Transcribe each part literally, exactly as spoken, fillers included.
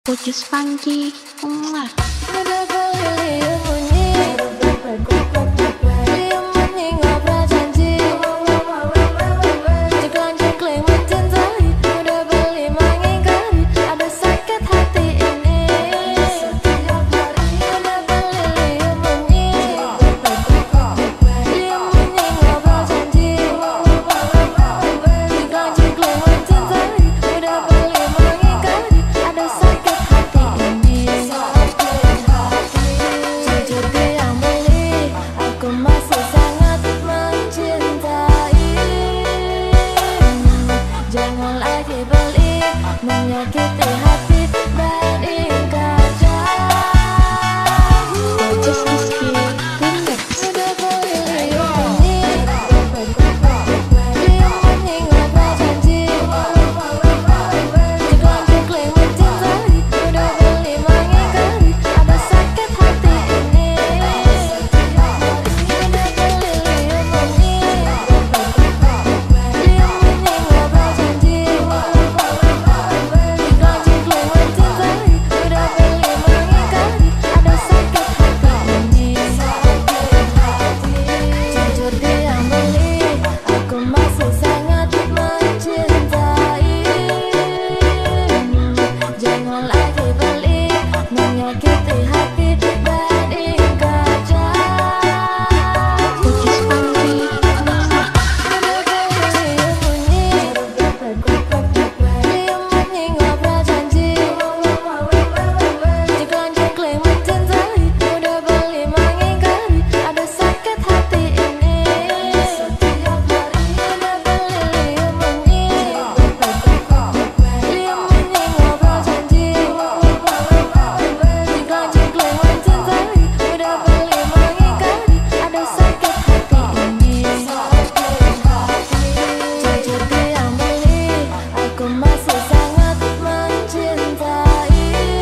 Pucus funky, mwah. Udah keliling bunyi, diam bunyi ngobrol janji, jeklan-jekling mencintai, udah beli mengingkari, ada sakit hati ini. Udah keliling bunyi, diam bunyi ngobrol janji, jeklan-jekling mencintai, udah beli mengingkari, ada sakit hati ini. Jujur bilang beli, aku masih sangat mencintai. Jangan lagi beli, menyakiti hati beringkatkan. Pucus Rizky, Remix. Udah keliling bunyi, diam bunyi ngobrol janji, jeklan-jekling mencintai, udah beli mengingkari, ada sakit hati ini. Udah keliling bunyi, diam bunyi ngobrol janji, jeklan-jekling mencintai, udah beli mengingkari, ada sakit hati ini. Jujur bilang beli, aku masih sangat mencintai. Jangan lagi beli, menyakiti hati beringkatkan. Pucus funky, mwah. Udah keliling bunyi, diam bunyi ngobrol janji, jeklan-jekling mencintai, udah beli mengingkari, ada sakit hati ini. Udah keliling bunyi, diam bunyi ngobrol janji, jeklan-jekling mencintai, udah beli mengingkari, ada sakit hati ini. Jujur bilang beli, aku masih sangat mencintai.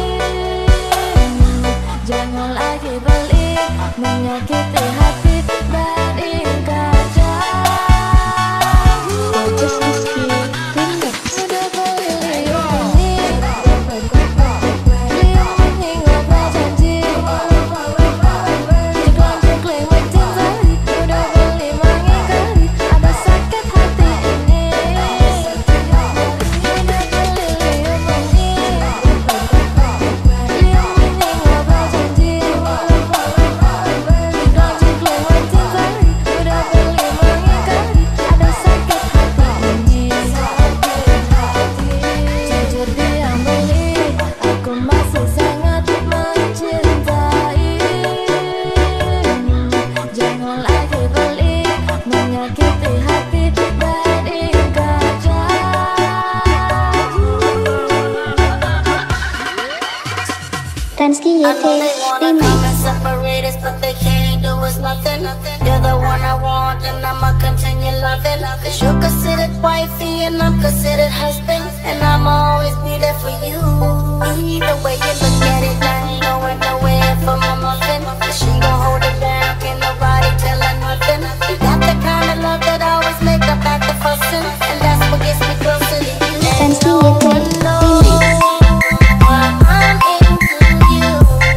Jangan lagi beli, menyakiti hati beringkatkan. Pucus Rizky, Remix. Udah keliling bunyi, diam bunyi ngobrol janji, jeklan-jekling mencintai, udah beli mengingkari, ada sakit hati ini. Udah keliling bunyi, diam bunyi ngobrol janji, jeklan-jekling mencintai, udah beli mengingkari, ada sakit hati ini. Jujur bilang beli, aku masih sangat mencintai. Jangan lagi beli, menyakiti hati beringkatkan. Tansky Y T, Remix. Separate us, but they can't do us nothing. You're the one I want, and I'ma continue loving. Cause you're considered wifey, and I'm considered husband. And I'ma always be there for you. Either way you look at it, I ain't going nowhere for my muffin. She gon' hold it down, can't nobody tell her nothing. You got the kind of love that always make up after fussing. And that's what gets me closer to you. Tansky No Y T, one knows Remix. why I'm into you.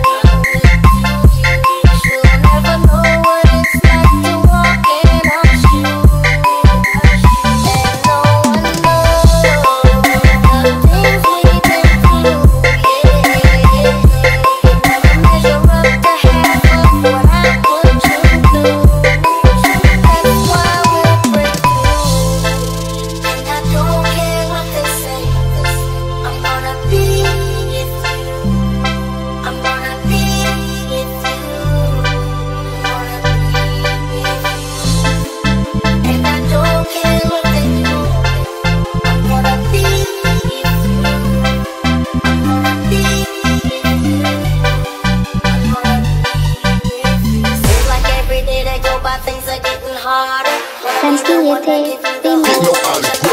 You'll never know what it's like to walk in our shoes. And no one knows the things we've been through. Yeah, never measure up to half of what I put you through. That's why we'll break through. And I don't care what they say. I'm gonna be with you. I'm gonna be with you. I'm gonna be with you. And I don't care what they do. I'm gonna be with you. I'm gonna be with you. I'm gonna be with you. Seems like every day that go by things are getting harder. Tansky Y T, Remix.